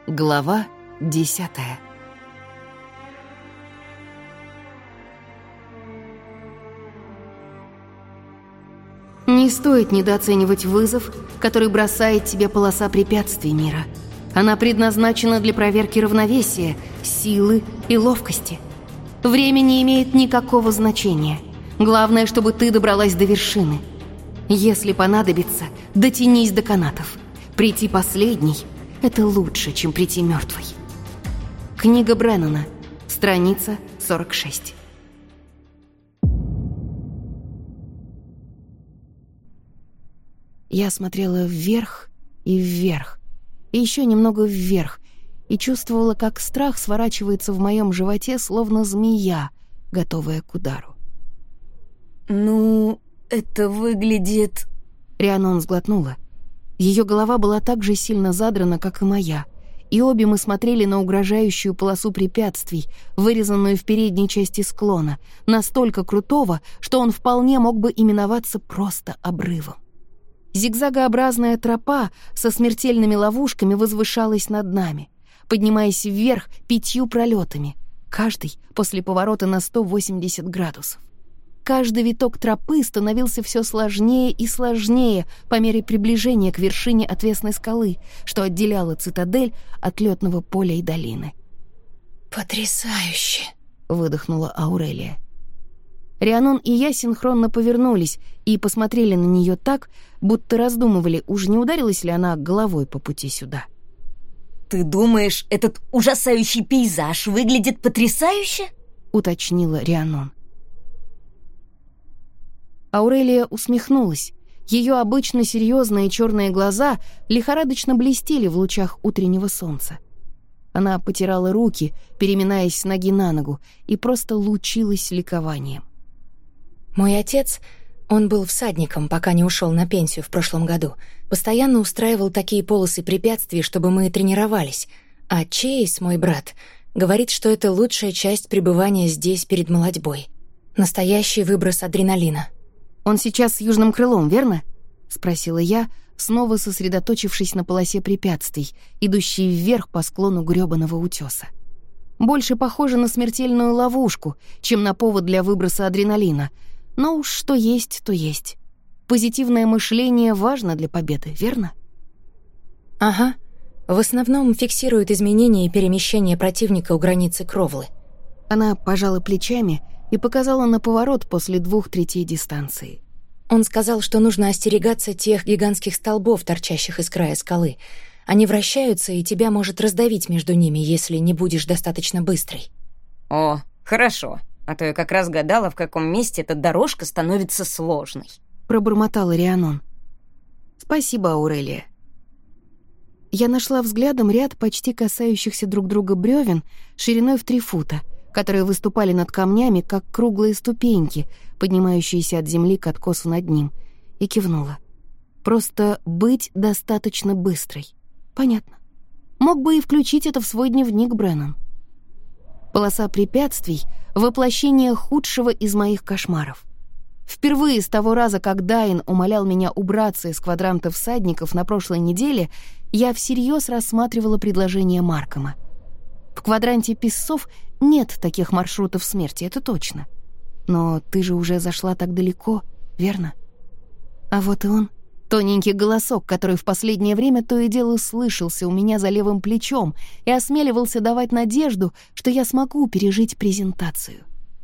Глава 10. Не стоит недооценивать вызов, который бросает тебе полоса препятствий мира. Она предназначена для проверки равновесия, силы и ловкости. Время не имеет никакого значения. Главное, чтобы ты добралась до вершины. Если понадобится, дотянись до канатов. Прийти последней — это лучше, чем прийти мертвой. Книга Бреннана, страница 46. Я смотрела вверх и вверх, и еще немного вверх, и чувствовала, как страх сворачивается в моем животе, словно змея, готовая к удару. «Ну, это выглядит...» Рианон сглотнула. Ее голова была так же сильно задрана, как и моя, и обе мы смотрели на угрожающую полосу препятствий, вырезанную в передней части склона, настолько крутого, что он вполне мог бы именоваться просто обрывом. Зигзагообразная тропа со смертельными ловушками возвышалась над нами, поднимаясь вверх 5 пролетами, каждый после поворота на 180 градусов. Каждый виток тропы становился все сложнее и сложнее по мере приближения к вершине отвесной скалы, что отделяла цитадель от лётного поля и долины. «Потрясающе!» — выдохнула Аурелия. Рианон и я синхронно повернулись и посмотрели на нее так, будто раздумывали, уж не ударилась ли она головой по пути сюда. «Ты думаешь, этот ужасающий пейзаж выглядит потрясающе?» — уточнила Рианон. Аурелия усмехнулась. Ее обычно серьезные черные глаза лихорадочно блестели в лучах утреннего солнца. Она потирала руки, переминаясь с ноги на ногу, и просто лучилась ликованием. Мой отец, он был всадником, пока не ушел на пенсию в прошлом году, постоянно устраивал такие полосы препятствий, чтобы мы тренировались. А Чейз, мой брат, говорит, что это лучшая часть пребывания здесь перед молодьбой. Настоящий выброс адреналина. «Он сейчас с южным крылом, верно?» — спросила я, снова сосредоточившись на полосе препятствий, идущей вверх по склону грёбаного утёса. Больше похоже на смертельную ловушку, чем на повод для выброса адреналина. Но уж что есть, то есть. Позитивное мышление важно для победы, верно? Ага. В основном фиксирует изменения и перемещения противника у границы кровлы. Она пожала плечами и показала на поворот после 2/3 дистанции. Он сказал, что нужно остерегаться тех гигантских столбов, торчащих из края скалы. Они вращаются, и тебя может раздавить между ними, если не будешь достаточно быстрой. «О, хорошо. А то я как раз гадала, в каком месте эта дорожка становится сложной», — пробормотала Рианон. «Спасибо, Аурелия». Я нашла взглядом ряд почти касающихся друг друга бревен шириной в 3 фута, которые выступали над камнями, как круглые ступеньки, поднимающиеся от земли к откосу над ним, и кивнула. Просто быть достаточно быстрой. Понятно. Мог бы и включить это в свой дневник, Бреннан. Полоса препятствий — воплощение худшего из моих кошмаров. Впервые с того раза, как Дайн умолял меня убраться из квадранта всадников на прошлой неделе, я всерьез рассматривала предложение Маркома. В квадранте песцов нет таких маршрутов смерти, это точно. Но ты же уже зашла так далеко, верно? А вот и он, тоненький голосок, который в последнее время то и дело слышался у меня за левым плечом и осмеливался давать надежду, что я смогу пережить презентацию.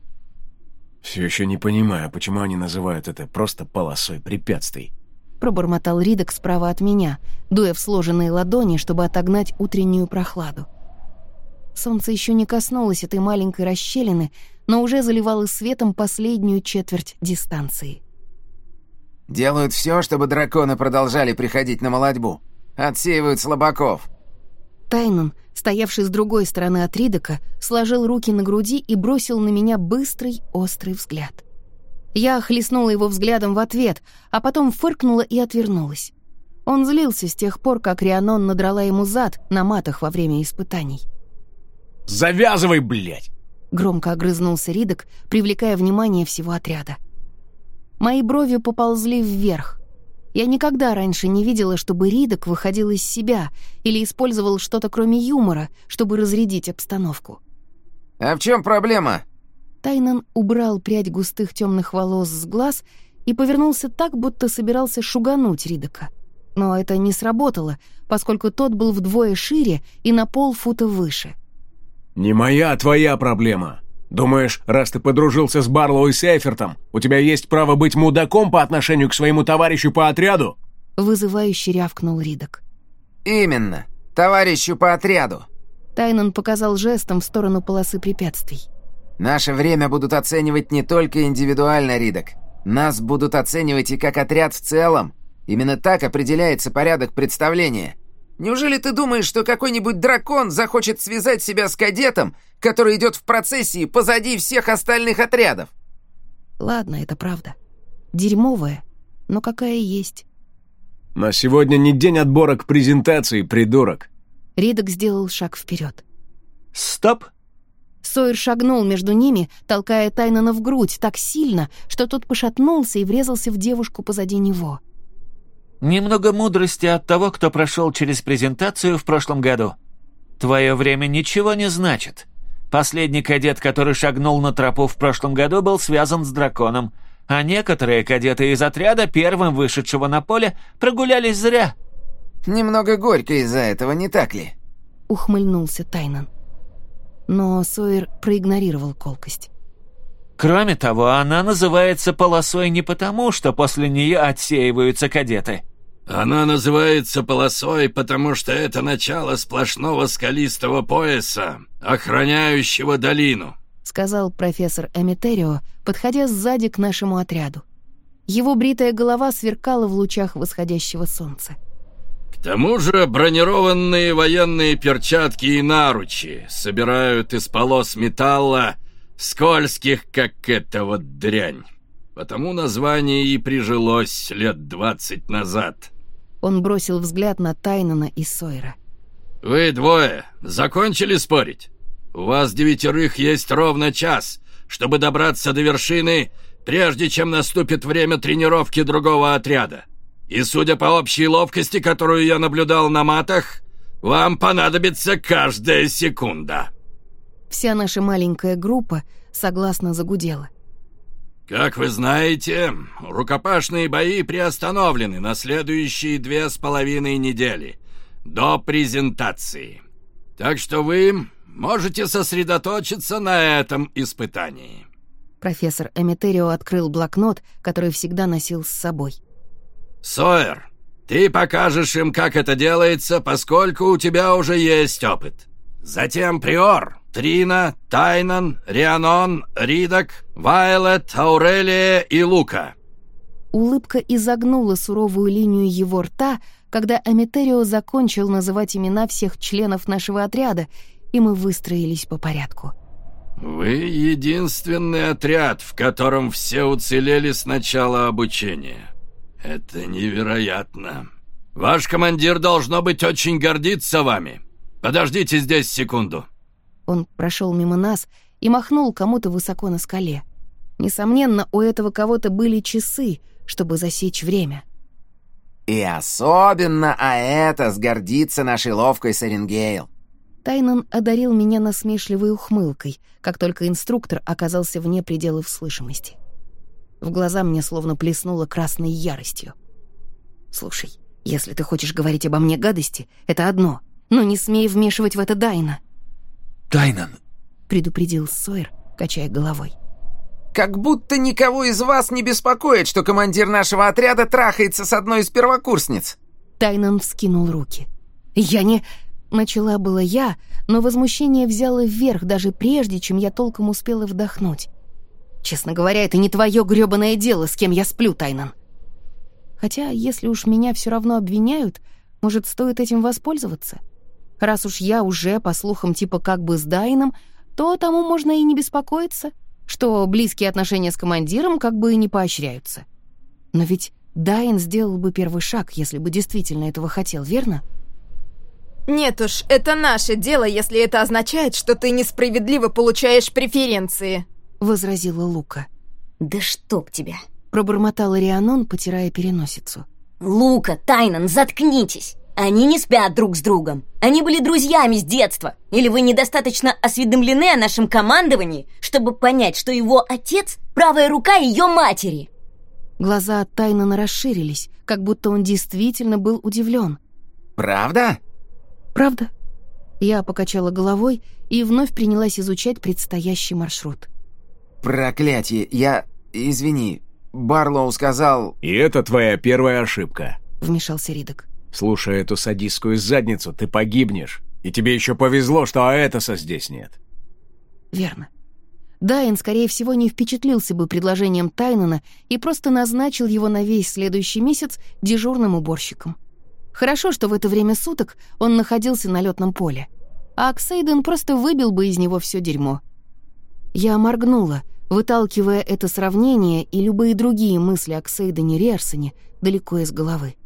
«Все еще не понимаю, почему они называют это просто полосой препятствий», — пробормотал Ридок справа от меня, дуя в сложенные ладони, чтобы отогнать утреннюю прохладу. Солнце еще не коснулось этой маленькой расщелины, но уже заливало светом последнюю четверть дистанции. «Делают все, чтобы драконы продолжали приходить на молодьбу. Отсеивают слабаков». Тайнан, стоявший с другой стороны от Ридока, сложил руки на груди и бросил на меня быстрый, острый взгляд. Я хлестнула его взглядом в ответ, а потом фыркнула и отвернулась. Он злился с тех пор, как Рианон надрала ему зад на матах во время испытаний. «Завязывай, блядь!» — громко огрызнулся Ридок, привлекая внимание всего отряда. Мои брови поползли вверх. Я никогда раньше не видела, чтобы Ридок выходил из себя или использовал что-то кроме юмора, чтобы разрядить обстановку. «А в чем проблема?» Тайнан убрал прядь густых темных волос с глаз и повернулся так, будто собирался шугануть Ридока. Но это не сработало, поскольку тот был вдвое шире и на полфута выше. «Не моя, а твоя проблема. Думаешь, раз ты подружился с Барлоу и Сейфертом, у тебя есть право быть мудаком по отношению к своему товарищу по отряду?» Вызывающе рявкнул Ридок. «Именно. Товарищу по отряду. Тайнан показал жестом в сторону полосы препятствий. Наше время будут оценивать не только индивидуально, Ридок. Нас будут оценивать и как отряд в целом. Именно так определяется порядок представления. Неужели ты думаешь, что какой-нибудь дракон захочет связать себя с кадетом, который идет в процессии позади всех остальных отрядов?» Ладно, это правда. Дерьмовая, но какая есть. «На сегодня не день отбора к презентации, придурок». Ридок сделал шаг вперед. «Стоп!» Сойер шагнул между ними, толкая Тайнана в грудь так сильно, что тот пошатнулся и врезался в девушку позади него. Немного мудрости от того, кто прошел через презентацию в прошлом году. Твое время ничего не значит. Последний кадет, который шагнул на тропу в прошлом году, был связан с драконом, а некоторые кадеты из отряда, первым вышедшего на поле, прогулялись зря. «Немного горько из-за этого, не так ли?» — ухмыльнулся Тайнан. Но Сойер проигнорировал колкость. Кроме того, она называется полосой не потому, что после нее отсеиваются кадеты. Она называется полосой, потому что это начало сплошного скалистого пояса, охраняющего долину», — сказал профессор Эмитерио, подходя сзади к нашему отряду. Его бритая голова сверкала в лучах восходящего солнца. «К тому же бронированные военные перчатки и наручи собирают из полос металла, скользких, как эта вот дрянь. Потому название и прижилось лет 20 назад». Он бросил взгляд на Тайнана и Сойера. «Вы двое закончили спорить? У вас 9 есть ровно час, чтобы добраться до вершины, прежде чем наступит время тренировки другого отряда. И судя по общей ловкости, которую я наблюдал на матах, вам понадобится каждая секунда». Вся наша маленькая группа согласно загудела. «Как вы знаете, рукопашные бои приостановлены на следующие 2,5 недели, до презентации. Так что вы можете сосредоточиться на этом испытании». Профессор Эмитерио открыл блокнот, который всегда носил с собой. «Сойер, ты покажешь им, как это делается, поскольку у тебя уже есть опыт. Затем Приор, Трина, Тайнан, Рианон, Ридок, Вайлет, Аурелия и Лука». Улыбка изогнула суровую линию его рта, когда Эмитерио закончил называть имена всех членов нашего отряда, и мы выстроились по порядку. «Вы единственный отряд, в котором все уцелели с начала обучения. Это невероятно. Ваш командир, должно быть, очень гордится вами. Подождите здесь секунду». Он прошел мимо нас и махнул кому-то высоко на скале. Несомненно, у этого кого-то были часы, чтобы засечь время. «И особенно это сгордится нашей ловкой Саренгейл». Тайнан одарил меня насмешливой ухмылкой, как только инструктор оказался вне пределов слышимости. В глаза мне словно плеснуло красной яростью. «Слушай, если ты хочешь говорить обо мне гадости, это одно, но не смей вмешивать в это Дайна». «Тайнан», — предупредил Сойер, качая головой. «Как будто никого из вас не беспокоит, что командир нашего отряда трахается с одной из первокурсниц». Тайнан вскинул руки. «Я не...» Начала было я, но возмущение взяло вверх даже прежде, чем я толком успела вдохнуть. «Честно говоря, это не твое грёбаное дело, с кем я сплю, Тайнан». Хотя, если уж меня все равно обвиняют, может, стоит этим воспользоваться? Раз уж я уже, по слухам, типа как бы с Дайном, то тому можно и не беспокоиться, что близкие отношения с командиром как бы и не поощряются. Но ведь Дайн сделал бы первый шаг, если бы действительно этого хотел, верно? «Нет уж, это наше дело, если это означает, что ты несправедливо получаешь преференции», — возразила Лука. «Да чтоб тебя!» — пробормотал Рианон, потирая переносицу. Лука, Тайнан, заткнитесь! Они не спят друг с другом. Они были друзьями с детства. Или вы недостаточно осведомлены о нашем командовании, чтобы понять, что его отец — правая рука ее матери?» Глаза Тайнана расширились, как будто он действительно был удивлен. «Правда?» «Правда». Я покачала головой и вновь принялась изучать предстоящий маршрут. «Проклятие, Извини, Барлоу сказал...» «И это твоя первая ошибка», — вмешался Ридок. «Слушая эту садистскую задницу, ты погибнешь. И тебе еще повезло, что Аэтоса здесь нет». Верно. Дайн, скорее всего, не впечатлился бы предложением Тайнана и просто назначил его на весь следующий месяц дежурным уборщиком. Хорошо, что в это время суток он находился на лётном поле, а Аксейден просто выбил бы из него все дерьмо. Я моргнула, выталкивая это сравнение и любые другие мысли о Аксейдене Риарсоне далеко из головы.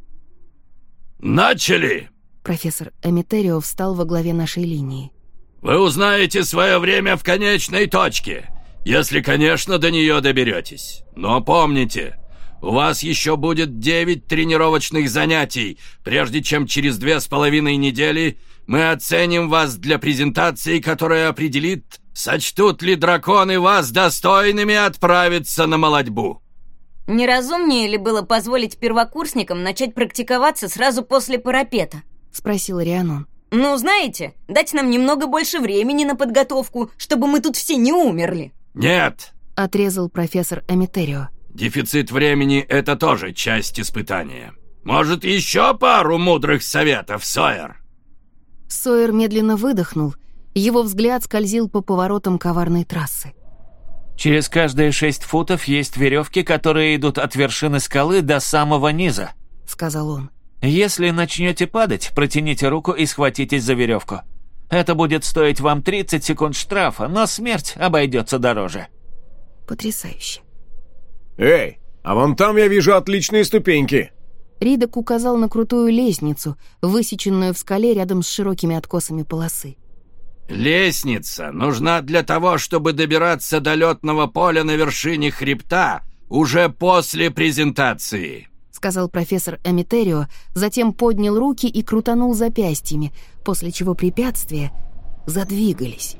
«Начали!» Профессор Эмитерио встал во главе нашей линии. «Вы узнаете свое время в конечной точке, если, конечно, до нее доберетесь. Но помните, у вас еще будет 9 тренировочных занятий, прежде чем через 2,5 недели мы оценим вас для презентации, которая определит, сочтут ли драконы вас достойными отправиться на молодьбу». Не разумнее ли было позволить первокурсникам начать практиковаться сразу после парапета? Спросил Рианон. Ну, знаете, дать нам немного больше времени на подготовку, чтобы мы тут все не умерли. «Нет!» — отрезал профессор Эмитерио. «Дефицит времени — это тоже часть испытания. Может, еще пару мудрых советов, Сойер?» Сойер медленно выдохнул, его взгляд скользил по поворотам коварной трассы. «Через каждые 6 футов есть веревки, которые идут от вершины скалы до самого низа», — сказал он. «Если начнете падать, протяните руку и схватитесь за веревку. Это будет стоить вам 30 секунд штрафа, но смерть обойдется дороже». Потрясающе. «Эй, а вон там я вижу отличные ступеньки!» Ридок указал на крутую лестницу, высеченную в скале рядом с широкими откосами полосы. «Лестница нужна для того, чтобы добираться до лётного поля на вершине хребта уже после презентации», — сказал профессор Эмитерио, затем поднял руки и крутанул запястьями, после чего препятствия задвигались.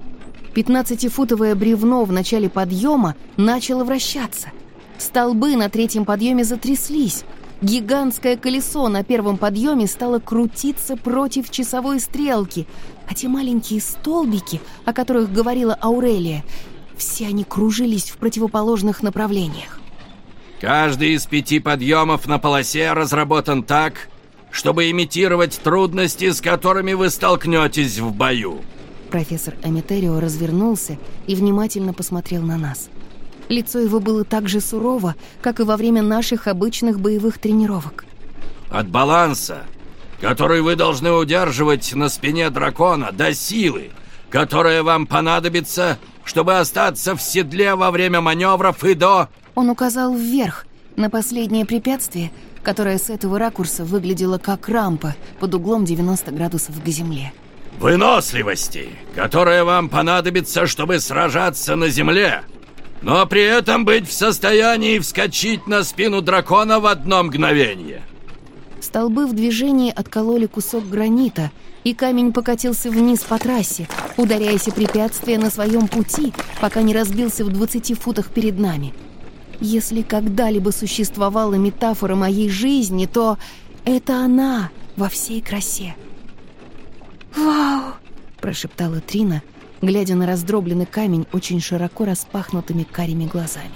15-футовое бревно в начале подъема начало вращаться. Столбы на третьем подъеме затряслись. Гигантское колесо на первом подъеме стало крутиться против часовой стрелки, а те маленькие столбики, о которых говорила Аурелия, все они кружились в противоположных направлениях. «Каждый из 5 подъемов на полосе разработан так, чтобы имитировать трудности, с которыми вы столкнетесь в бою». Профессор Эмитерио развернулся и внимательно посмотрел на нас. Лицо его было так же сурово, как и во время наших обычных боевых тренировок. «От баланса, который вы должны удерживать на спине дракона, до силы, которая вам понадобится, чтобы остаться в седле во время маневров, и до...» Он указал вверх, на последнее препятствие, которое с этого ракурса выглядело как рампа под углом 90 градусов к земле. «Выносливости, которая вам понадобится, чтобы сражаться на земле, но при этом быть в состоянии вскочить на спину дракона в одно мгновение». Столбы в движении откололи кусок гранита, и камень покатился вниз по трассе, ударяясь о препятствия на своем пути, пока не разбился в 20 футах перед нами. Если когда-либо существовала метафора моей жизни, то это она во всей красе. «Вау!» – прошептала Трина, глядя на раздробленный камень очень широко распахнутыми карими глазами.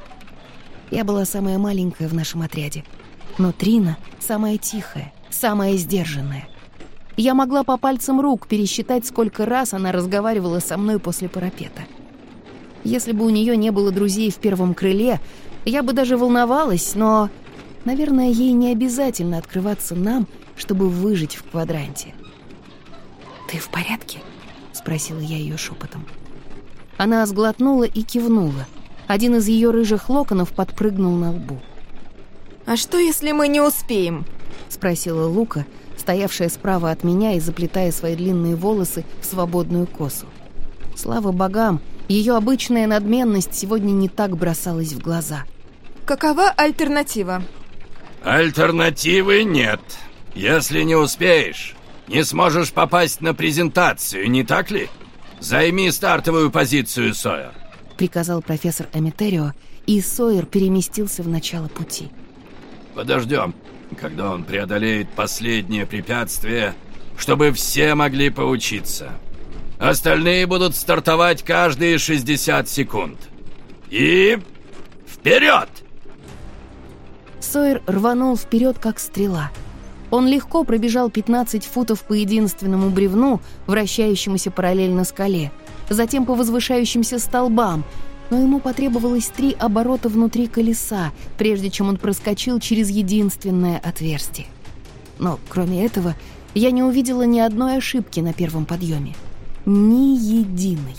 Я была самая маленькая в нашем отряде, но Трина самая тихая, самая сдержанная. Я могла по пальцам рук пересчитать, сколько раз она разговаривала со мной после парапета. Если бы у нее не было друзей в первом крыле, я бы даже волновалась, но, наверное, ей не обязательно открываться нам, чтобы выжить в квадранте. «Ты в порядке?» — спросила я ее шепотом. Она сглотнула и кивнула. Один из ее рыжих локонов подпрыгнул на лбу. «А что, если мы не успеем?» — спросила Лука, стоявшая справа от меня и заплетая свои длинные волосы в свободную косу. Слава богам, ее обычная надменность сегодня не так бросалась в глаза. «Какова альтернатива?» Альтернативы нет. Если не успеешь, не сможешь попасть на презентацию, не так ли? Займи стартовую позицию, Сойер. Приказал профессор Эмитерио, и Сойер переместился в начало пути. Подождем, когда он преодолеет последнее препятствие, чтобы все могли поучиться. Остальные будут стартовать каждые 60 секунд. И вперед! Сойер рванул вперед, как стрела. Он легко пробежал 15 футов по единственному бревну, вращающемуся параллельно скале, затем по возвышающимся столбам, но ему потребовалось 3 оборота внутри колеса, прежде чем он проскочил через единственное отверстие. Но, кроме этого, я не увидела ни одной ошибки на первом подъеме. Ни единой.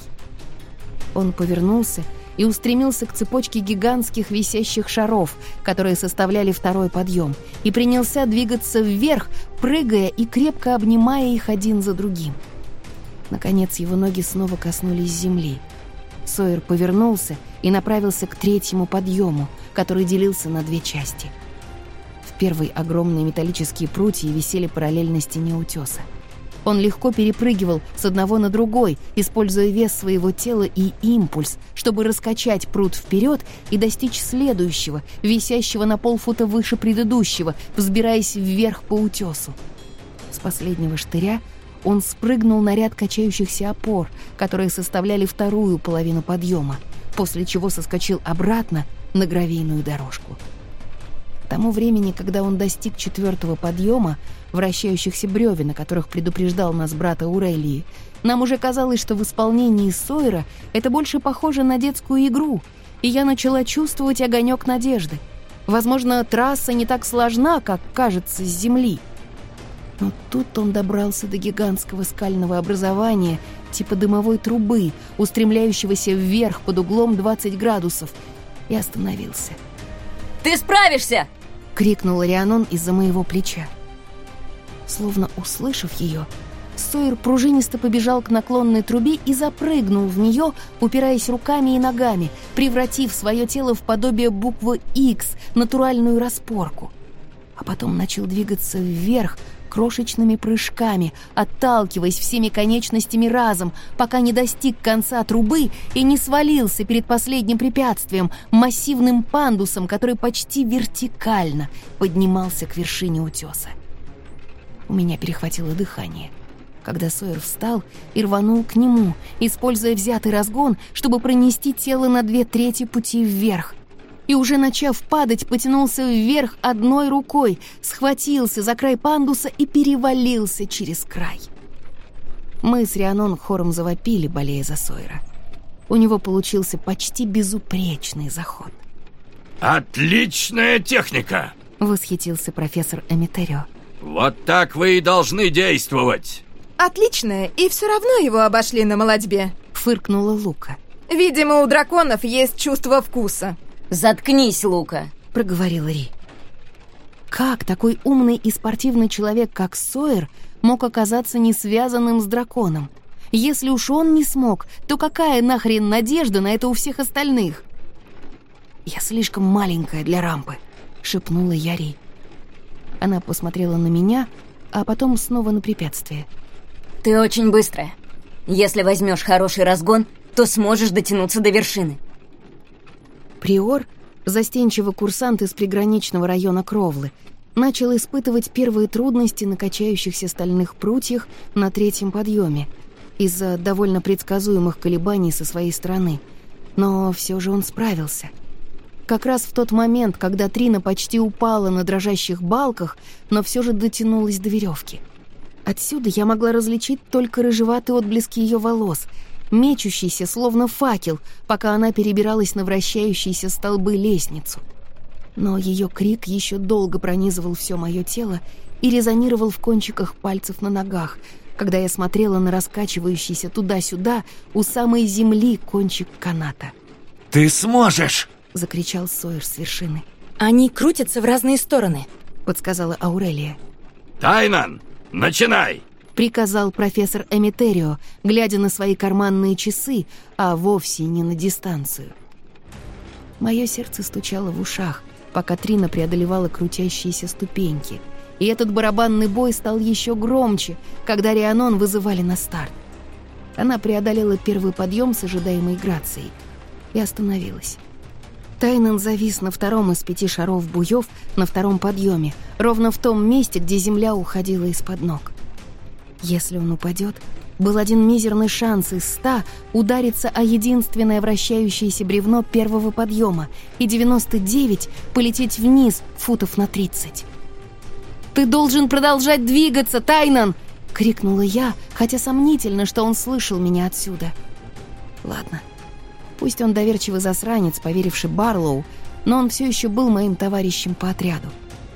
Он повернулся и устремился к цепочке гигантских висящих шаров, которые составляли второй подъем, и принялся двигаться вверх, прыгая и крепко обнимая их один за другим. Наконец его ноги снова коснулись земли. Сойер повернулся и направился к третьему подъему, который делился на 2 части. В первой огромные металлические прутья висели параллельно стене утеса. Он легко перепрыгивал с одного на другой, используя вес своего тела и импульс, чтобы раскачать прут вперед и достичь следующего, висящего на полфута выше предыдущего, взбираясь вверх по утесу. С последнего штыря он спрыгнул на ряд качающихся опор, которые составляли вторую половину подъема, после чего соскочил обратно на гравийную дорожку. К тому времени, когда он достиг 4-го подъема, вращающихся бревен, о которых предупреждал нас брат Аурелии, нам уже казалось, что в исполнении Сойера это больше похоже на детскую игру, и я начала чувствовать огонек надежды. Возможно, трасса не так сложна, как кажется с земли. Но тут он добрался до гигантского скального образования, типа дымовой трубы, устремляющегося вверх под углом 20 градусов, и остановился. Ты справишься! — крикнул Рианон из-за моего плеча. Словно услышав ее, Сойер пружинисто побежал к наклонной трубе и запрыгнул в нее, упираясь руками и ногами, превратив свое тело в подобие буквы X, натуральную распорку. А потом начал двигаться вверх крошечными прыжками, отталкиваясь всеми конечностями разом, пока не достиг конца трубы и не свалился перед последним препятствием, массивным пандусом, который почти вертикально поднимался к вершине утеса. У меня перехватило дыхание, когда Сойер встал и рванул к нему, используя взятый разгон, чтобы пронести тело на 2/3 пути вверх. И уже начав падать, потянулся вверх одной рукой, схватился за край пандуса и перевалился через край. Мы с Рианон хором завопили, болея за Сойера. У него получился почти безупречный заход. «Отличная техника!» — восхитился профессор Эмитерио. «Вот так вы и должны действовать!» Отлично, и все равно его обошли на молодьбе. Фыркнула Лука. Видимо, у драконов есть чувство вкуса. Заткнись, Лука, проговорил Ри. Как такой умный и спортивный человек, как Сойер, мог оказаться не связанным с драконом? Если уж он не смог, то какая нахрен надежда на это у всех остальных? «Я слишком маленькая для рампы», — шепнула я Ри. Она посмотрела на меня, а потом снова на препятствие. Ты очень быстрая. Если возьмешь хороший разгон, то сможешь дотянуться до вершины. Приор, застенчивый курсант из приграничного района Кровлы, начал испытывать первые трудности на качающихся стальных прутьях на 3-м подъеме из-за довольно предсказуемых колебаний со своей стороны. Но все же он справился. Как раз в тот момент, когда Трина почти упала на дрожащих балках, но все же дотянулась до веревки. Отсюда я могла различить только рыжеватые отблески ее волос, мечущийся, словно факел, пока она перебиралась на вращающиеся столбы лестницу. Но ее крик еще долго пронизывал все мое тело и резонировал в кончиках пальцев на ногах, когда я смотрела на раскачивающийся туда-сюда у самой земли кончик каната. «Ты сможешь!» — закричал Сойер с вершины. «Они крутятся в разные стороны», — подсказала Аурелия. «Тайнан, начинай!» — приказал профессор Эмитерио, глядя на свои карманные часы, а вовсе не на дистанцию. Мое сердце стучало в ушах, пока Трина преодолевала крутящиеся ступеньки. И этот барабанный бой стал еще громче, когда Рианон вызывали на старт. Она преодолела первый подъем с ожидаемой грацией и остановилась. Тайнан завис на втором из 5 шаров буев на втором подъеме, ровно в том месте, где земля уходила из-под ног. Если он упадет, был один мизерный шанс из 100 удариться о единственное вращающееся бревно первого подъема и 99 полететь вниз футов на 30. «Ты должен продолжать двигаться, Тайнан!» — крикнула я, хотя сомнительно, что он слышал меня отсюда. Ладно, пусть он доверчивый засранец, поверивший Барлоу, но он все еще был моим товарищем по отряду.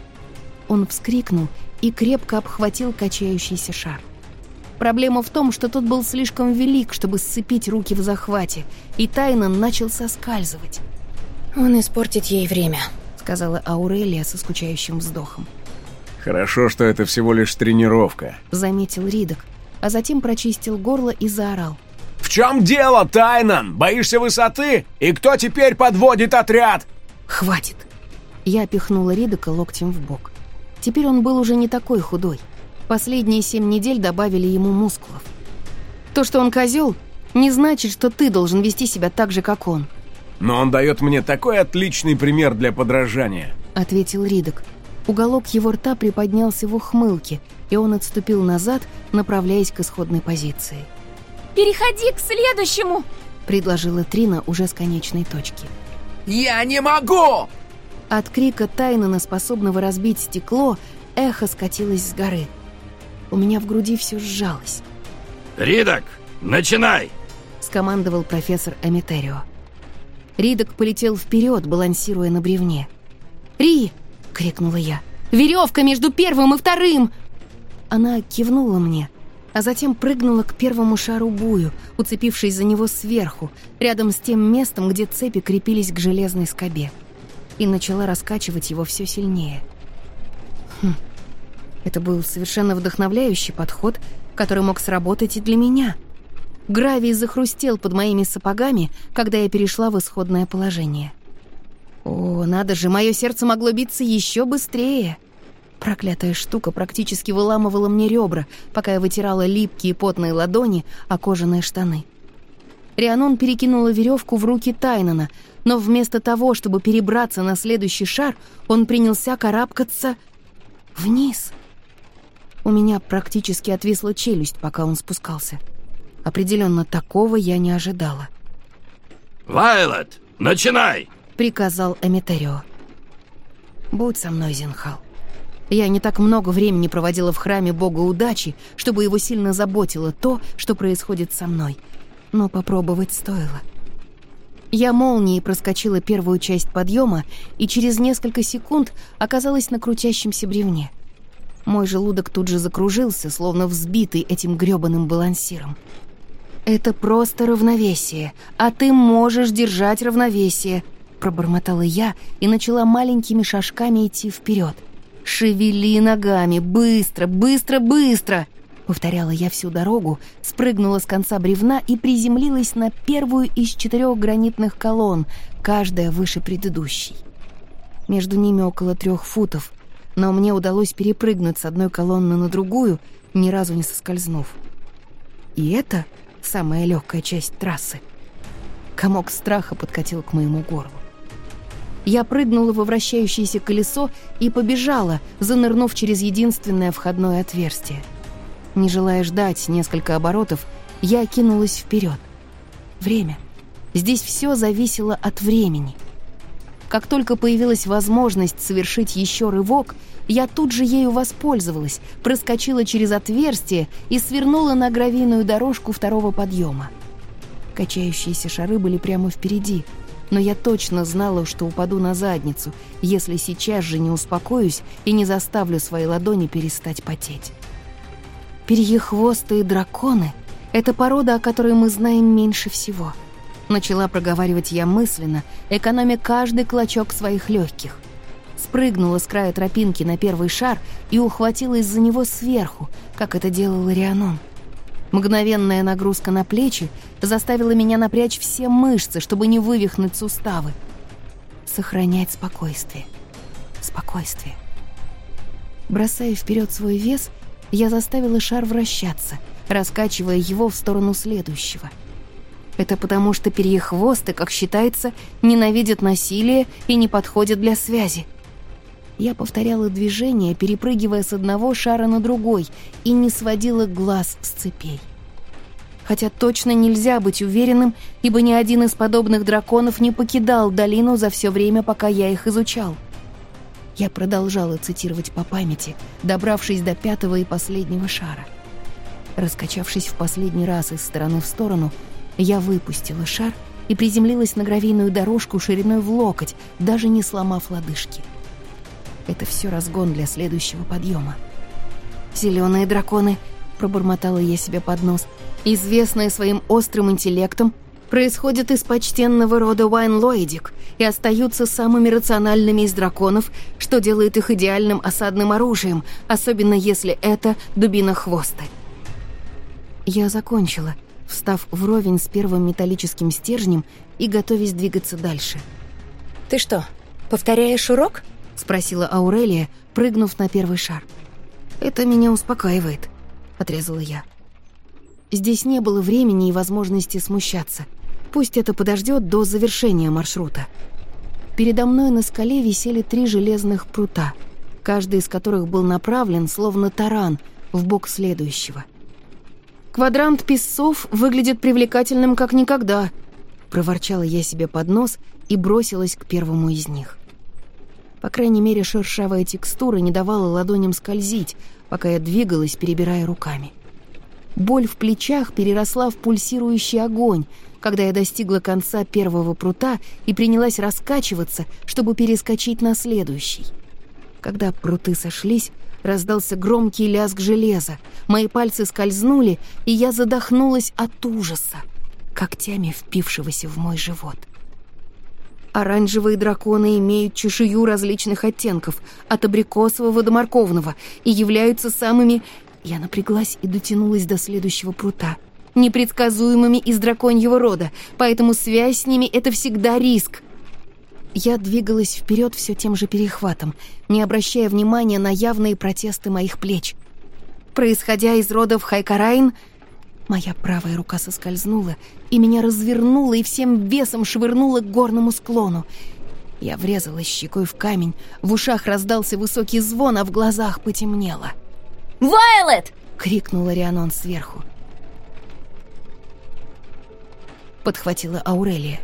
Он вскрикнул и крепко обхватил качающийся шар. Проблема в том, что тот был слишком велик, чтобы сцепить руки в захвате, и Тайнан начал соскальзывать. «Он испортит ей время», — сказала Аурелия со скучающим вздохом. «Хорошо, что это всего лишь тренировка», — заметил Ридок, а затем прочистил горло и заорал. «В чем дело, Тайнан? Боишься высоты? И кто теперь подводит отряд?» «Хватит!» Я пихнула Ридока локтем в бок. Теперь он был уже не такой худой. Последние 7 недель добавили ему мускулов. То, что он козел, не значит, что ты должен вести себя так же, как он. «Но он дает мне такой отличный пример для подражания», — ответил Ридок. Уголок его рта приподнялся в ухмылке, и он отступил назад, направляясь к исходной позиции. «Переходи к следующему!» — предложила Трина уже с конечной точки. «Я не могу!» От крика Тайнана, способного разбить стекло, эхо скатилось с горы. У меня в груди все сжалось. «Ридок, начинай!» — скомандовал профессор Эмитерио. Ридок полетел вперед, балансируя на бревне. «Ри!» — крикнула я. «Веревка между первым и вторым!» Она кивнула мне, а затем прыгнула к первому шару бую, уцепившись за него сверху, рядом с тем местом, где цепи крепились к железной скобе, и начала раскачивать его все сильнее. Это был совершенно вдохновляющий подход, который мог сработать и для меня. Гравий захрустел под моими сапогами, когда я перешла в исходное положение. О, надо же, мое сердце могло биться еще быстрее. Проклятая штука практически выламывала мне ребра, пока я вытирала липкие потные ладони о кожаные штаны. Рианон перекинула веревку в руки Тайнана, но вместо того, чтобы перебраться на следующий шар, он принялся карабкаться вниз. У меня практически отвисла челюсть, пока он спускался. Определенно, такого я не ожидала. «Вайлет, начинай!» — приказал Эмитерио. «Будь со мной, Зинхал. Я не так много времени проводила в храме бога удачи, чтобы его сильно заботило то, что происходит со мной. Но попробовать стоило». Я молнией проскочила первую часть подъема и через несколько секунд оказалась на крутящемся бревне. Мой желудок тут же закружился, словно взбитый этим грёбаным балансиром. «Это просто равновесие, а ты можешь держать равновесие», — пробормотала я и начала маленькими шажками идти вперед. «Шевели ногами, быстро, быстро, быстро!» — повторяла я всю дорогу, спрыгнула с конца бревна и приземлилась на первую из 4 гранитных колонн, каждая выше предыдущей. Между ними около 3 футов, но мне удалось перепрыгнуть с одной колонны на другую, ни разу не соскользнув. И это самая легкая часть трассы. Комок страха подкатил к моему горлу. Я прыгнула во вращающееся колесо и побежала, занырнув через единственное входное отверстие. Не желая ждать несколько оборотов, я кинулась вперед. Время. Здесь все зависело от времени. Как только появилась возможность совершить еще рывок, я тут же ею воспользовалась, проскочила через отверстие и свернула на гравийную дорожку 2-го подъема. Качающиеся шары были прямо впереди, но я точно знала, что упаду на задницу, если сейчас же не успокоюсь и не заставлю свои ладони перестать потеть. Перьехвостые драконы — это порода, о которой мы знаем меньше всего. Начала проговаривать я мысленно, экономя каждый клочок своих легких. Спрыгнула с края тропинки на первый шар и ухватилась за него сверху, как это делал Рианон. Мгновенная нагрузка на плечи заставила меня напрячь все мышцы, чтобы не вывихнуть суставы. Сохранять спокойствие. спокойствие. Бросая вперед свой вес, я заставила шар вращаться, раскачивая его в сторону следующего. Это потому, что перьехвосты, как считается, ненавидят насилие и не подходят для связи. Я повторяла движение, перепрыгивая с одного шара на другой, и не сводила глаз с цепей. Хотя точно нельзя быть уверенным, ибо ни один из подобных драконов не покидал долину за все время, пока я их изучал. Я продолжала цитировать по памяти, добравшись до 5-го и последнего шара. Раскачавшись в последний раз из стороны в сторону, я выпустила шар и приземлилась на гравийную дорожку шириной в локоть, даже не сломав лодыжки. Это все разгон для следующего подъема. «Зеленые драконы», — пробормотала я себе под нос, известные своим острым интеллектом, происходят из почтенного рода Уайнлоидик и остаются самыми рациональными из драконов, что делает их идеальным осадным оружием, особенно если это дубина-хвосты. Я закончила, встав вровень с первым металлическим стержнем и готовясь двигаться дальше. «Ты что, повторяешь урок?» — спросила Аурелия, прыгнув на первый шар. «Это меня успокаивает», — отрезала я. Здесь не было времени и возможности смущаться. Пусть это подождет до завершения маршрута. Передо мной на скале висели 3 железных прута, каждый из которых был направлен, словно таран, в бок следующего. «Квадрант песцов выглядит привлекательным как никогда», — проворчала я себе под нос и бросилась к первому из них. По крайней мере, шершавая текстура не давала ладоням скользить, пока я двигалась, перебирая руками. Боль в плечах переросла в пульсирующий огонь, когда я достигла конца первого прута и принялась раскачиваться, чтобы перескочить на следующий. Когда пруты сошлись, раздался громкий лязг железа, мои пальцы скользнули, и я задохнулась от ужаса, когтями впившегося в мой живот. Оранжевые драконы имеют чешую различных оттенков, от абрикосового до морковного, и являются самыми... Я напряглась и дотянулась до следующего прута. Непредсказуемыми из драконьего рода, поэтому связь с ними — это всегда риск. Я двигалась вперед все тем же перехватом, не обращая внимания на явные протесты моих плеч. Происходя из родов Хайкарайн, моя правая рука соскользнула, и меня развернула и всем весом швырнула к горному склону. Я врезалась щекой в камень, в ушах раздался высокий звон, а в глазах потемнело. «Вайлет!» — крикнула Рианон сверху. Подхватила Аурелия.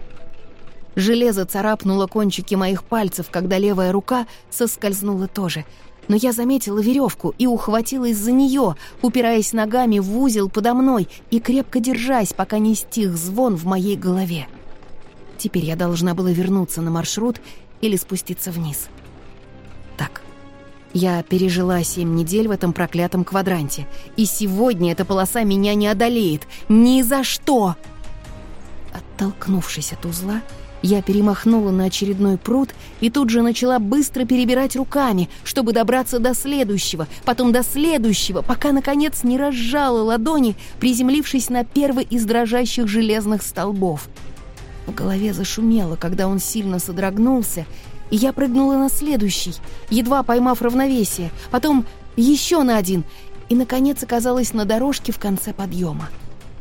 Железо царапнуло кончики моих пальцев, когда левая рука соскользнула тоже. Но я заметила веревку и ухватилась за нее, упираясь ногами в узел подо мной и крепко держась, пока не стих звон в моей голове. Теперь я должна была вернуться на маршрут или спуститься вниз. Так, я пережила 7 недель в этом проклятом квадранте, и сегодня эта полоса меня не одолеет. Ни за что! Оттолкнувшись от узла, я перемахнула на очередной прут и тут же начала быстро перебирать руками, чтобы добраться до следующего, потом до следующего, пока, наконец, не разжала ладони, приземлившись на первый из дрожащих железных столбов. В голове зашумело, когда он сильно содрогнулся, и я прыгнула на следующий, едва поймав равновесие, потом еще на один, и, наконец, оказалась на дорожке в конце подъема.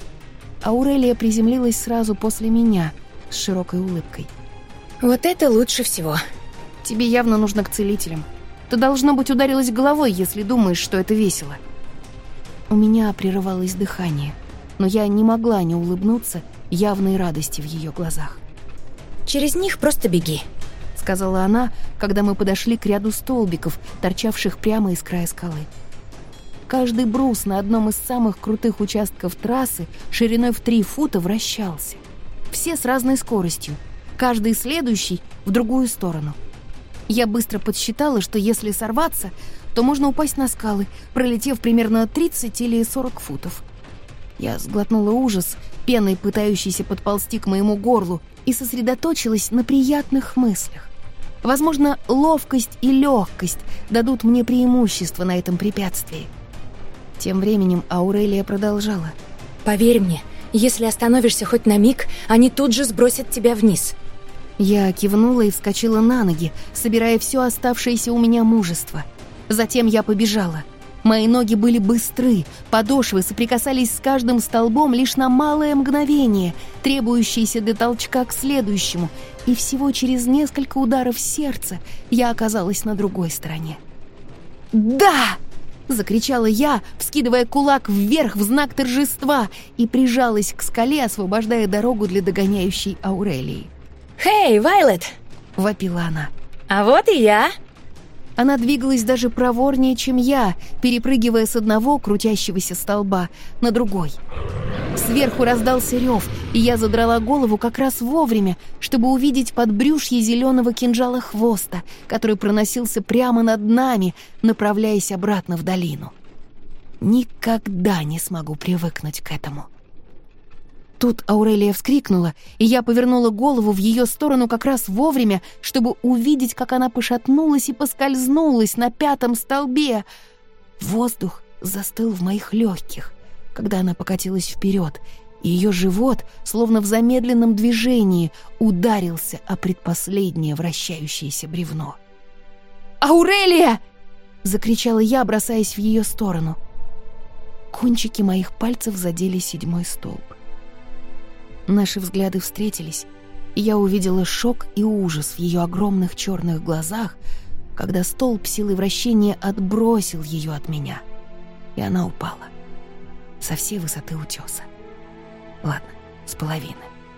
Аурелия приземлилась сразу после меня с широкой улыбкой. «Вот это лучше всего». «Тебе явно нужно к целителям. Ты, должно быть, ударилась головой, если думаешь, что это весело». У меня прерывалось дыхание, но я не могла не улыбнуться явной радости в ее глазах. «Через них просто беги», — сказала она, когда мы подошли к ряду столбиков, торчавших прямо из края скалы. Каждый брус на одном из самых крутых участков трассы шириной в 3 фута вращался. Все с разной скоростью, каждый следующий в другую сторону. Я быстро подсчитала, что если сорваться, то можно упасть на скалы, пролетев примерно 30 или 40 футов. Я сглотнула ужас, пеной пытающейся подползти к моему горлу, и сосредоточилась на приятных мыслях. Возможно, ловкость и легкость дадут мне преимущество на этом препятствии. Тем временем Аурелия продолжала. «Поверь мне, если остановишься хоть на миг, они тут же сбросят тебя вниз». Я кивнула и вскочила на ноги, собирая все оставшееся у меня мужество. Затем я побежала. Мои ноги были быстры, подошвы соприкасались с каждым столбом лишь на малое мгновение, требующееся для толчка к следующему, и всего через несколько ударов сердца я оказалась на другой стороне. «Да!» — закричала я, вскидывая кулак вверх в знак торжества, и прижалась к скале, освобождая дорогу для догоняющей Аурелии. «Хей, Вайлет!» — вопила она. «А вот и я!» Она двигалась даже проворнее, чем я, перепрыгивая с одного крутящегося столба на другой. Сверху раздался рев, и я задрала голову как раз вовремя, чтобы увидеть подбрюшье зеленого кинжала хвоста, который проносился прямо над нами, направляясь обратно в долину. Никогда не смогу привыкнуть к этому. Тут Аурелия вскрикнула, и я повернула голову в ее сторону как раз вовремя, чтобы увидеть, как она пошатнулась и поскользнулась на 5-м столбе. Воздух застыл в моих легких, когда она покатилась вперед, и ее живот, словно в замедленном движении, ударился о предпоследнее вращающееся бревно. «Аурелия!» — закричала я, бросаясь в ее сторону. Кончики моих пальцев задели 7-й столб. Наши взгляды встретились, и я увидела шок и ужас в ее огромных черных глазах, когда столб силы вращения отбросил ее от меня, и она упала со всей высоты утеса. Ладно, с половины.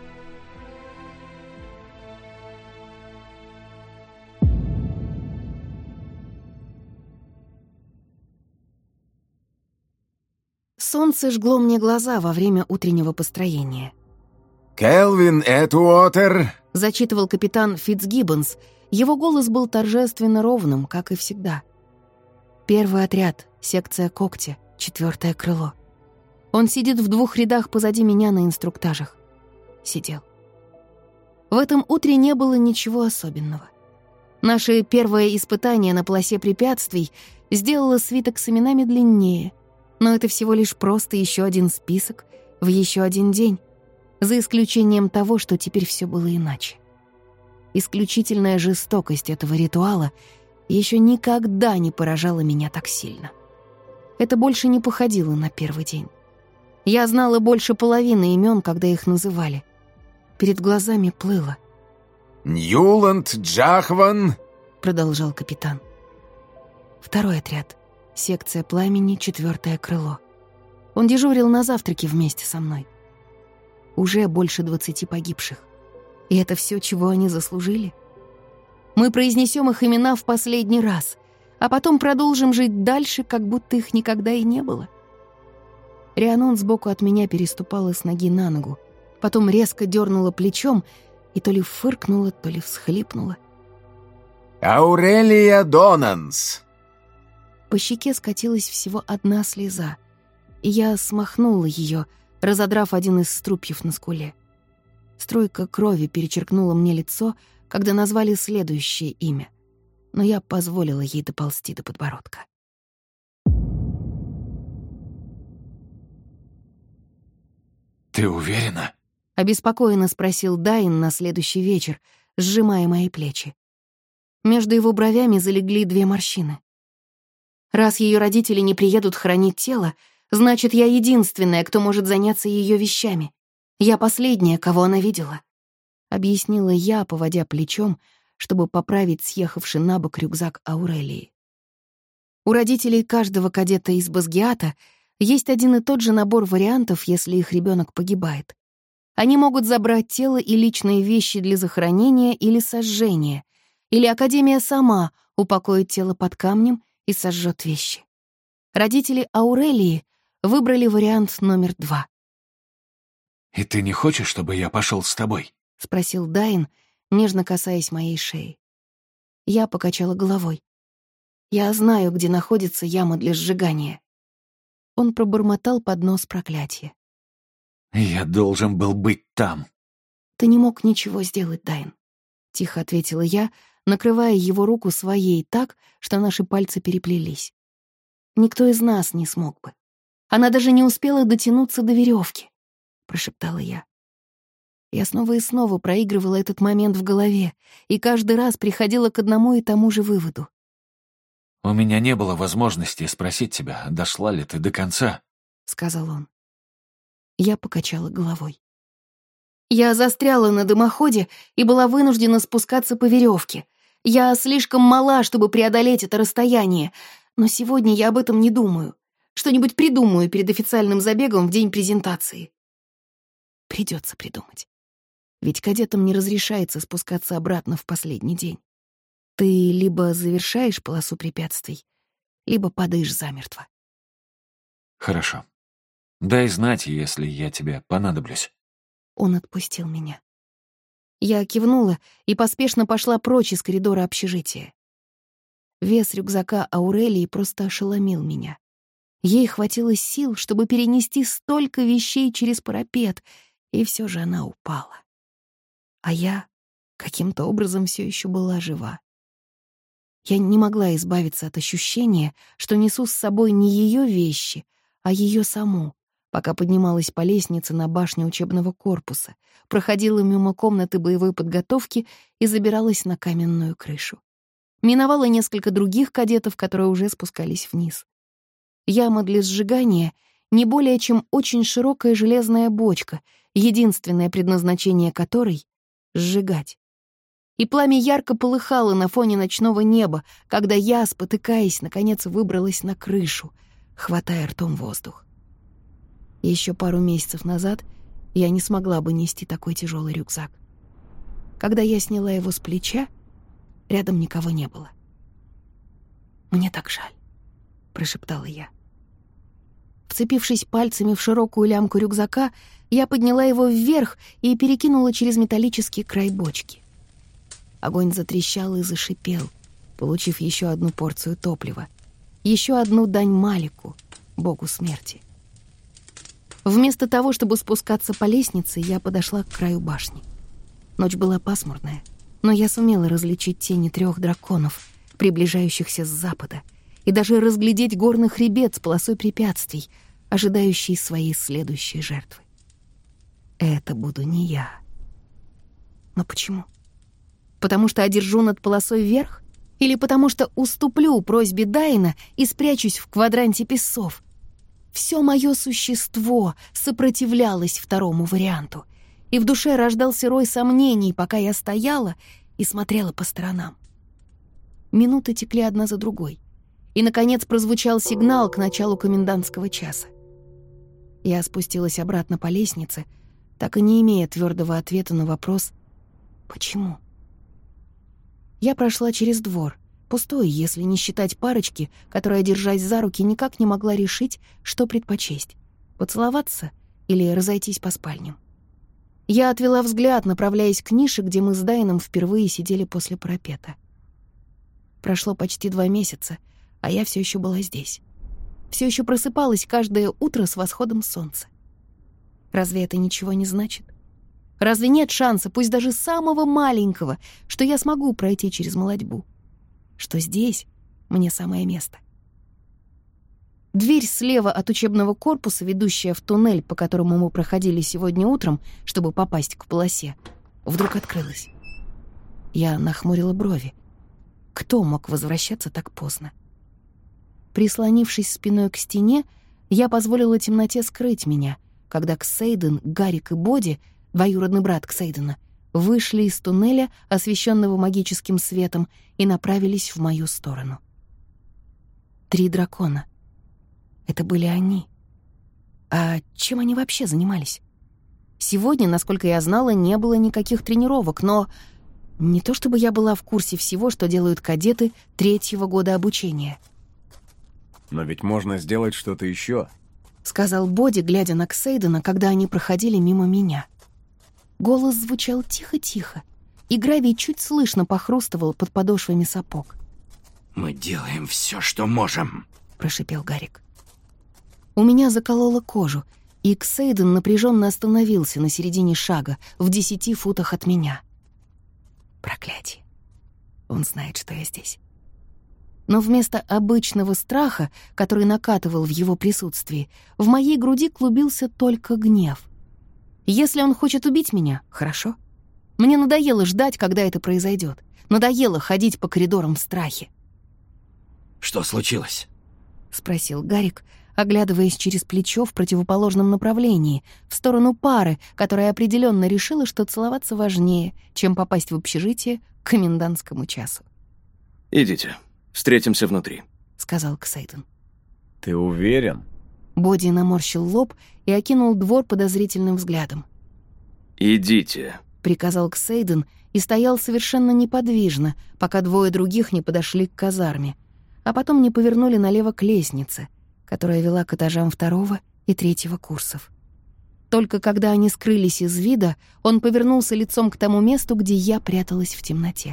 Солнце жгло мне глаза во время утреннего построения. «Келвин Этуотер», — зачитывал капитан Фитцгиббонс. Его голос был торжественно ровным, как и всегда. «Первый отряд, секция когтя, 4-е крыло. Он сидит в 2 рядах позади меня на инструктажах. Сидел. В этом утре не было ничего особенного. Наше первое испытание на полосе препятствий сделало свиток с именами длиннее, но это всего лишь просто еще один список в еще один день, за исключением того, что теперь все было иначе. Исключительная жестокость этого ритуала еще никогда не поражала меня так сильно. Это больше не походило на первый день. Я знала больше половины имен, когда их называли. Перед глазами плыло. «Ньюланд Джахван», — продолжал капитан. 2-й отряд, секция пламени, 4-е крыло. Он дежурил на завтраке вместе со мной. Уже больше 20 погибших. И это все, чего они заслужили? Мы произнесем их имена в последний раз, а потом продолжим жить дальше, как будто их никогда и не было. Рианон сбоку от меня переступала с ноги на ногу, потом резко дернула плечом и то ли фыркнула, то ли всхлипнула. «Аурелия Донанс». По щеке скатилась всего одна слеза, и я смахнула ее, разодрав один из струпьев на скуле. Струйка крови перечеркнула мне лицо, когда назвали следующее имя, но я позволила ей доползти до подбородка. «Ты уверена?» — обеспокоенно спросил Дайн на следующий вечер, сжимая мои плечи. Между его бровями залегли 2 морщины. Раз ее родители не приедут хранить тело, значит, я единственная, кто может заняться ее вещами. Я последняя, кого она видела», — объяснила я, поводя плечом, чтобы поправить съехавший на бок рюкзак Аурелии. У родителей каждого кадета из Басгиата есть один и тот же набор вариантов, если их ребенок погибает. Они могут забрать тело и личные вещи для захоронения или сожжения, или Академия сама упокоит тело под камнем и сожжет вещи. Родители Аурелии выбрали вариант номер 2. «И ты не хочешь, чтобы я пошел с тобой?» — спросил Дайн, нежно касаясь моей шеи. Я покачала головой. «Я знаю, где находится яма для сжигания». Он пробормотал под нос проклятие. «Я должен был быть там». «Ты не мог ничего сделать, Дайн», — тихо ответила я, накрывая его руку своей так, что наши пальцы переплелись. «Никто из нас не смог бы. Она даже не успела дотянуться до веревки», — прошептала я. Я снова и снова проигрывала этот момент в голове, и каждый раз приходила к одному и тому же выводу. «У меня не было возможности спросить тебя, дошла ли ты до конца», — сказал он. Я покачала головой. Я застряла на дымоходе и была вынуждена спускаться по веревке. Я слишком мала, чтобы преодолеть это расстояние, но сегодня я об этом не думаю. Что-нибудь придумаю перед официальным забегом в день презентации. Придется придумать. Ведь кадетам не разрешается спускаться обратно в последний день. Ты либо завершаешь полосу препятствий, либо падаешь замертво. «Хорошо. Дай знать, если я тебе понадоблюсь». Он отпустил меня. Я кивнула и поспешно пошла прочь из коридора общежития. Вес рюкзака Аурелии просто ошеломил меня. Ей хватило сил, чтобы перенести столько вещей через парапет, и все же она упала. А я каким-то образом все еще была жива. Я не могла избавиться от ощущения, что несу с собой не ее вещи, а ее саму, пока поднималась по лестнице на башню учебного корпуса, проходила мимо комнаты боевой подготовки и забиралась на каменную крышу. Миновала несколько других кадетов, которые уже спускались вниз. Яма для сжигания — не более чем очень широкая железная бочка, единственное предназначение которой — сжигать. И пламя ярко полыхало на фоне ночного неба, когда я, спотыкаясь, наконец выбралась на крышу, хватая ртом воздух. Еще пару месяцев назад я не смогла бы нести такой тяжелый рюкзак. Когда я сняла его с плеча, рядом никого не было. «Мне так жаль», — прошептала я. Вцепившись пальцами в широкую лямку рюкзака, я подняла его вверх и перекинула через металлический край бочки. Огонь затрещал и зашипел, получив еще одну порцию топлива, еще одну дань Малику, богу смерти. Вместо того, чтобы спускаться по лестнице, я подошла к краю башни. Ночь была пасмурная, но я сумела различить тени 3 драконов, приближающихся с запада, и даже разглядеть горный хребет с полосой препятствий, ожидающий своей следующей жертвы. Это буду не я. Но почему? Потому что одержу над полосой вверх? Или потому что уступлю просьбе Дайна и спрячусь в квадранте песцов? Все мое существо сопротивлялось второму варианту, и в душе рождался рой сомнений, пока я стояла и смотрела по сторонам. Минуты текли одна за другой, и, наконец, прозвучал сигнал к началу комендантского часа. Я спустилась обратно по лестнице, так и не имея твердого ответа на вопрос «Почему?». Я прошла через двор, пустой, если не считать парочки, которая, держась за руки, никак не могла решить, что предпочесть — поцеловаться или разойтись по спальням. Я отвела взгляд, направляясь к нише, где мы с Дайном впервые сидели после парапета. Прошло почти 2 месяца, а я все еще была здесь. Все еще просыпалась каждое утро с восходом солнца. Разве это ничего не значит? Разве нет шанса, пусть даже самого маленького, что я смогу пройти через молодьбу? Что здесь мне самое место? Дверь слева от учебного корпуса, ведущая в туннель, по которому мы проходили сегодня утром, чтобы попасть к полосе, вдруг открылась. Я нахмурила брови. Кто мог возвращаться так поздно? Прислонившись спиной к стене, я позволила темноте скрыть меня, когда Ксейден, Гарик и Боди, двоюродный брат Ксейдена, вышли из туннеля, освещенного магическим светом, и направились в мою сторону. 3 дракона. Это были они. А чем они вообще занимались? Сегодня, насколько я знала, не было никаких тренировок, но не то чтобы я была в курсе всего, что делают кадеты 3-го года обучения. «Но ведь можно сделать что-то еще», — сказал Боди, глядя на Ксейдена, когда они проходили мимо меня. Голос звучал тихо-тихо, и гравий чуть слышно похрустывал под подошвами сапог. «Мы делаем все, что можем», — прошипел Гарик. У меня закололо кожу, и Ксейден напряженно остановился на середине шага, в 10 футах от меня. Проклятие. Он знает, что я здесь. Но вместо обычного страха, который накатывал в его присутствии, в моей груди клубился только гнев. Если он хочет убить меня, хорошо. Мне надоело ждать, когда это произойдет. Надоело ходить по коридорам в страхе. Что случилось? — спросил Гарик, оглядываясь через плечо в противоположном направлении, в сторону пары, которая определенно решила, что целоваться важнее, чем попасть в общежитие к комендантскому часу. «Идите, встретимся внутри», — сказал Ксейден. Ты уверен? Боди наморщил лоб и окинул двор подозрительным взглядом. «Идите», — приказал Ксейден и стоял совершенно неподвижно, пока двое других не подошли к казарме, а потом не повернули налево к лестнице, которая вела к этажам 2 и 3 курсов. Только когда они скрылись из вида, он повернулся лицом к тому месту, где я пряталась в темноте.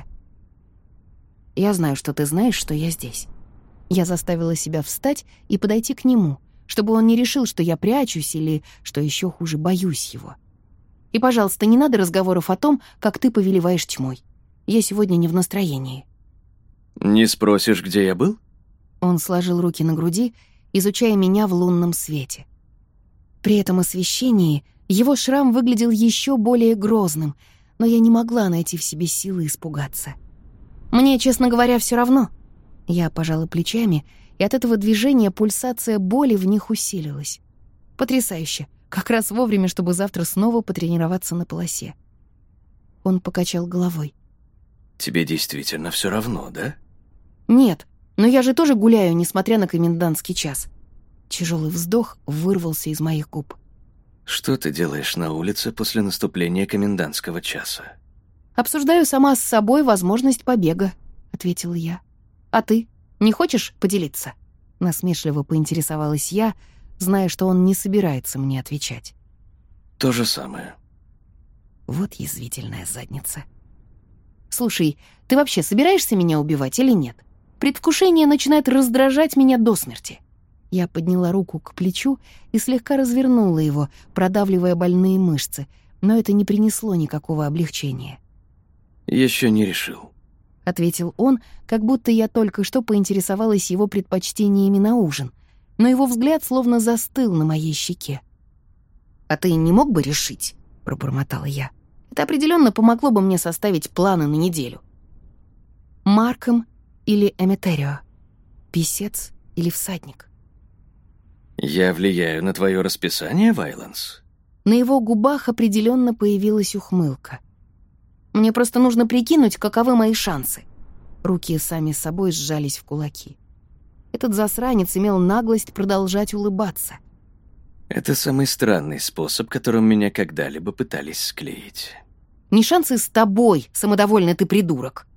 «Я знаю, что ты знаешь, что я здесь». Я заставила себя встать и подойти к нему, чтобы он не решил, что я прячусь или, что еще хуже, боюсь его. И, пожалуйста, не надо разговоров о том, как ты повелеваешь тьмой. Я сегодня не в настроении». «Не спросишь, где я был?» Он сложил руки на груди, изучая меня в лунном свете. При этом освещении его шрам выглядел еще более грозным, но я не могла найти в себе силы испугаться. Мне, честно говоря, все равно. Я пожала плечами, и от этого движения пульсация боли в них усилилась. Потрясающе. Как раз вовремя, чтобы завтра снова потренироваться на полосе. Он покачал головой. «Тебе действительно все равно, да?» «Нет, но я же тоже гуляю, несмотря на комендантский час». Тяжелый вздох вырвался из моих губ. «Что ты делаешь на улице после наступления комендантского часа?» «Обсуждаю сама с собой возможность побега», — ответила я. «А ты не хочешь поделиться?» Насмешливо поинтересовалась я, зная, что он не собирается мне отвечать. «То же самое». Вот язвительная задница. «Слушай, ты вообще собираешься меня убивать или нет? Предвкушение начинает раздражать меня до смерти». Я подняла руку к плечу и слегка развернула его, продавливая больные мышцы, но это не принесло никакого облегчения. «Еще не решил», — ответил он, как будто я только что поинтересовалась его предпочтениями на ужин, но его взгляд словно застыл на моей щеке. «А ты не мог бы решить?» — пробормотала я. «Это определенно помогло бы мне составить планы на неделю». Марком или Эметерио? Писец или всадник? «Я влияю на твое расписание, Вайланс?» На его губах определенно появилась ухмылка. «Мне просто нужно прикинуть, каковы мои шансы». Руки сами собой сжались в кулаки. Этот засранец имел наглость продолжать улыбаться. «Это самый странный способ, которым меня когда-либо пытались склеить». «Не шансы с тобой, самодовольный ты придурок!»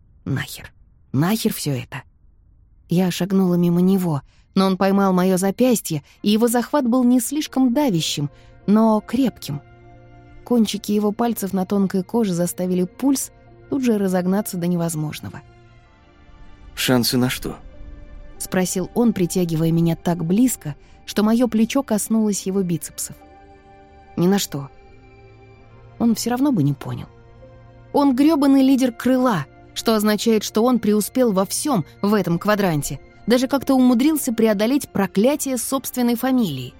Нахер все это!» Я шагнула мимо него, но он поймал мое запястье, и его захват был не слишком давящим, но крепким. Кончики его пальцев на тонкой коже заставили пульс тут же разогнаться до невозможного. «Шансы на что?» — спросил он, притягивая меня так близко, что мое плечо коснулось его бицепсов. «Ни на что». Он все равно бы не понял. Он грёбаный лидер крыла, что означает, что он преуспел во всем в этом квадранте, даже как-то умудрился преодолеть проклятие собственной фамилии.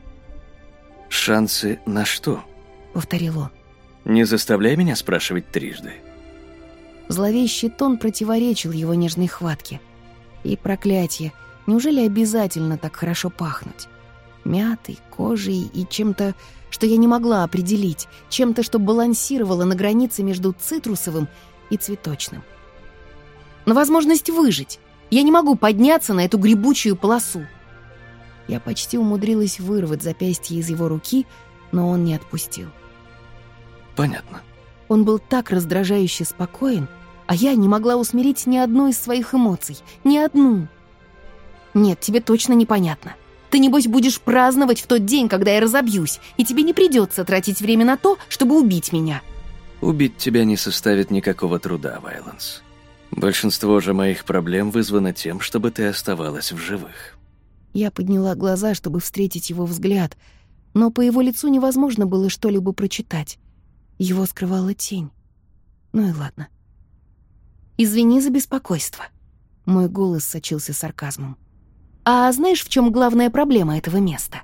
«Шансы на что?» — повторил он. «Не заставляй меня спрашивать трижды». Зловещий тон противоречил его нежной хватке. И проклятие, неужели обязательно так хорошо пахнуть? Мятой, кожей и чем-то, что я не могла определить, чем-то, что балансировало на границе между цитрусовым и цветочным. На возможность выжить. Я не могу подняться на эту гребучую полосу. Я почти умудрилась вырвать запястье из его руки, но он не отпустил. «Понятно». Он был так раздражающе спокоен, а я не могла усмирить ни одну из своих эмоций. Ни одну. «Нет, тебе точно непонятно. Ты, небось, будешь праздновать в тот день, когда я разобьюсь, и тебе не придется тратить время на то, чтобы убить меня». «Убить тебя не составит никакого труда, Вайланс. Большинство же моих проблем вызвано тем, чтобы ты оставалась в живых». Я подняла глаза, чтобы встретить его взгляд, но по его лицу невозможно было что-либо прочитать. Его скрывала тень. Ну и ладно. «Извини за беспокойство». Мой голос сочился сарказмом. «А знаешь, в чем главная проблема этого места?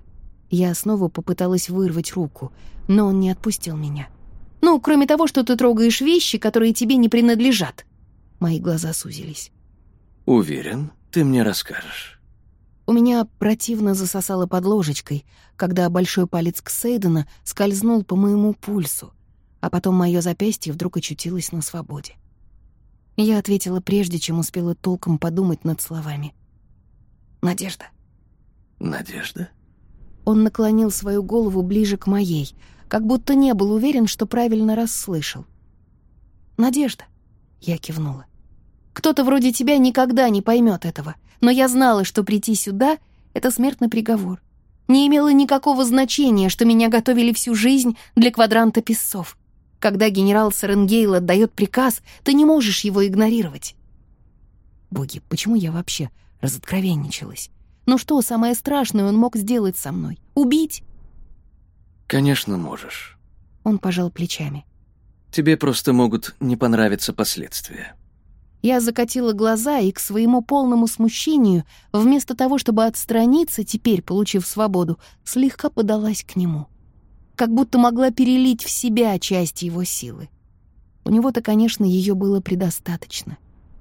Я снова попыталась вырвать руку, но он не отпустил меня. «Ну, кроме того, что ты трогаешь вещи, которые тебе не принадлежат». Мои глаза сузились. Уверен, ты мне расскажешь. У меня противно засосало под ложечкой, когда большой палец Ксейдена скользнул по моему пульсу, а потом мое запястье вдруг очутилось на свободе. Я ответила прежде, чем успела толком подумать над словами. «Надежда». Надежда? Он наклонил свою голову ближе к моей, как будто не был уверен, что правильно расслышал. «Надежда», — я кивнула. «Кто-то вроде тебя никогда не поймет этого, но я знала, что прийти сюда — это смертный приговор. Не имело никакого значения, что меня готовили всю жизнь для квадранта песцов. Когда генерал Саренгейл отдает приказ, ты не можешь его игнорировать». Боги, почему я вообще разоткровенничалась? Ну что самое страшное он мог сделать со мной? Убить? Конечно, можешь. Он пожал плечами. Тебе просто могут не понравиться последствия. Я закатила глаза и к своему полному смущению, вместо того, чтобы отстраниться, теперь, получив свободу, слегка подалась к нему. Как будто могла перелить в себя часть его силы. У него-то, конечно, ее было предостаточно.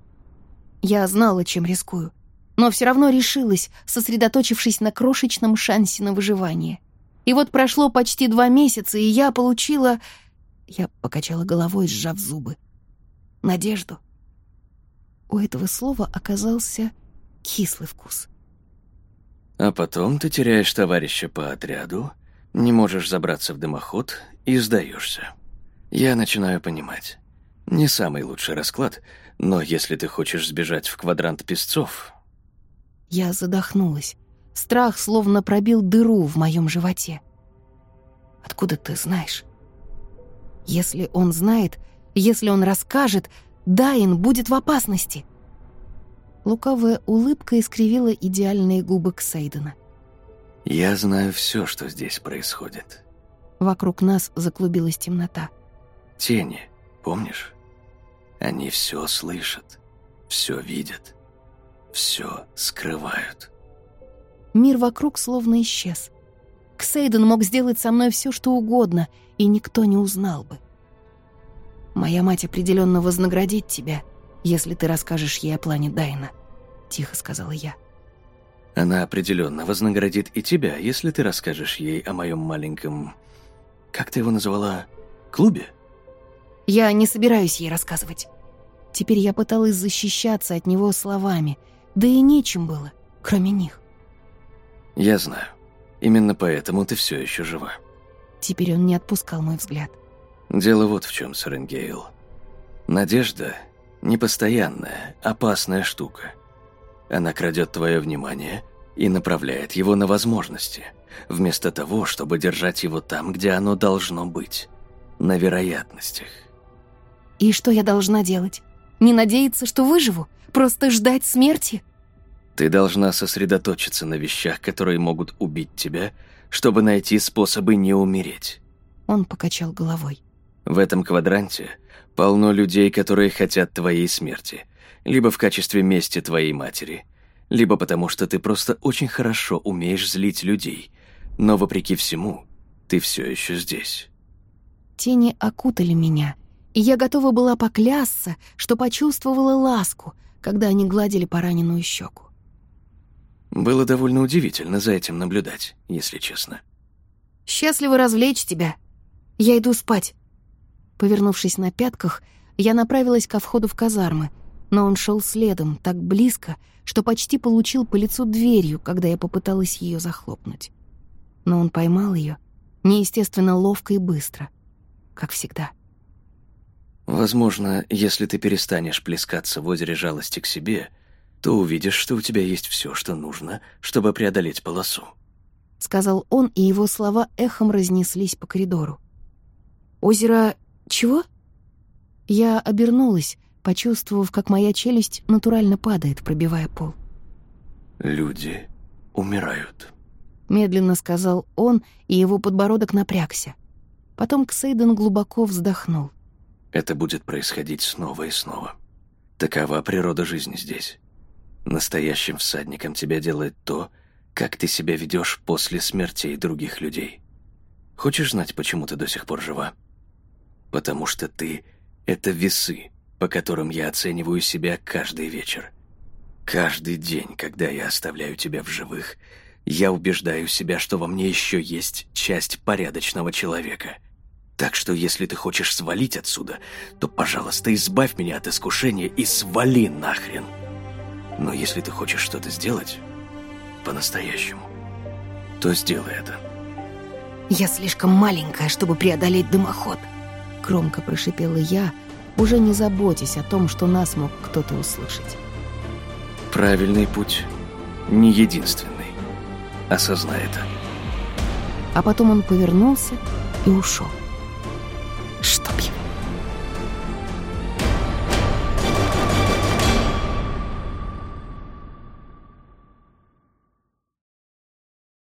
Я знала, чем рискую, но все равно решилась, сосредоточившись на крошечном шансе на выживание. И вот прошло почти 2 месяца, и я получила... Я покачала головой, сжав зубы. Надежду. У этого слова оказался кислый вкус. А потом ты теряешь товарища по отряду, не можешь забраться в дымоход и сдаешься. Я начинаю понимать. Не самый лучший расклад, но если ты хочешь сбежать в квадрант песцов... Я задохнулась. Страх словно пробил дыру в моем животе. Откуда ты знаешь? Если он знает, если он расскажет, Дайн будет в опасности. Лукавая улыбка искривила идеальные губы Ксейдена. Я знаю все, что здесь происходит. Вокруг нас заклубилась темнота. Тени, помнишь? Они все слышат, все видят, все скрывают. Мир вокруг словно исчез. Ксейден мог сделать со мной все, что угодно, и никто не узнал бы. «Моя мать определенно вознаградит тебя, если ты расскажешь ей о плане Дайна», — тихо сказала я. Она определенно вознаградит и тебя, если ты расскажешь ей о моем маленьком... Как ты его назвала? Клубе? Я не собираюсь ей рассказывать. Теперь я пыталась защищаться от него словами, да и нечем было, кроме них. Я знаю. Именно поэтому ты все еще жива. Теперь он не отпускал мой взгляд. Дело вот в чем, Саренгейл. Надежда — непостоянная, опасная штука. Она крадет твое внимание и направляет его на возможности, вместо того, чтобы держать его там, где оно должно быть, на вероятностях. И что я должна делать? Не надеяться, что выживу? Просто ждать смерти? Ты должна сосредоточиться на вещах, которые могут убить тебя, чтобы найти способы не умереть. Он покачал головой. В этом квадранте полно людей, которые хотят твоей смерти, либо в качестве мести твоей матери, либо потому что ты просто очень хорошо умеешь злить людей, но вопреки всему ты все еще здесь. Тени окутали меня, и я готова была поклясться, что почувствовала ласку, когда они гладили пораненную щеку. Было довольно удивительно за этим наблюдать, если честно. «Счастливо развлечь тебя. Я иду спать». Повернувшись на пятках, я направилась ко входу в казармы, но он шел следом так близко, что почти получил по лицу дверью, когда я попыталась ее захлопнуть. Но он поймал ее неестественно ловко и быстро, как всегда. Возможно, если ты перестанешь плескаться в озере жалости к себе, то увидишь, что у тебя есть все, что нужно, чтобы преодолеть полосу. Сказал он, и его слова эхом разнеслись по коридору. «Озеро... чего?» Я обернулась, почувствовав, как моя челюсть натурально падает, пробивая пол. «Люди умирают», — медленно сказал он, и его подбородок напрягся. Потом Ксейден глубоко вздохнул. «Это будет происходить снова и снова. Такова природа жизни здесь. Настоящим всадником тебя делает то, как ты себя ведешь после смертей других людей. Хочешь знать, почему ты до сих пор жива? Потому что ты — это весы, по которым я оцениваю себя каждый вечер. Каждый день, когда я оставляю тебя в живых, я убеждаю себя, что во мне еще есть часть порядочного человека. Так что если ты хочешь свалить отсюда, то, пожалуйста, избавь меня от искушения и свали нахрен. Но если ты хочешь что-то сделать по-настоящему, то сделай это. «Я слишком маленькая, чтобы преодолеть дымоход», — громко прошипела я, уже не заботясь о том, что нас мог кто-то услышать. Правильный путь не единственный. Осознай это. А потом он повернулся и ушел.